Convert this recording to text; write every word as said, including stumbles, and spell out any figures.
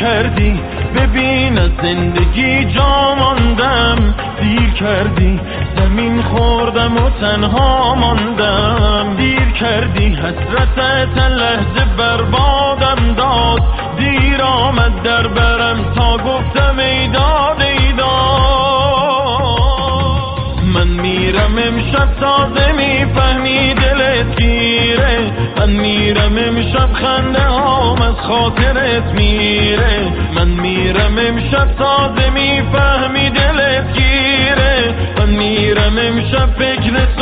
کردی ببین از زندگی جا ماندم، دیر کردی زمین خوردم و تنها ماندم، دیر کردی حسرتت لحظه بربادم داد، دیر آمد در برم تا گفتم ای داد ای داد. من میرم امشب تازه میفهمی دلت گیره، من میرم امشب خنده هام از خاطرت میره، من میرم امشب تازه میفهمی دلت گیره، من میرم امشب فکر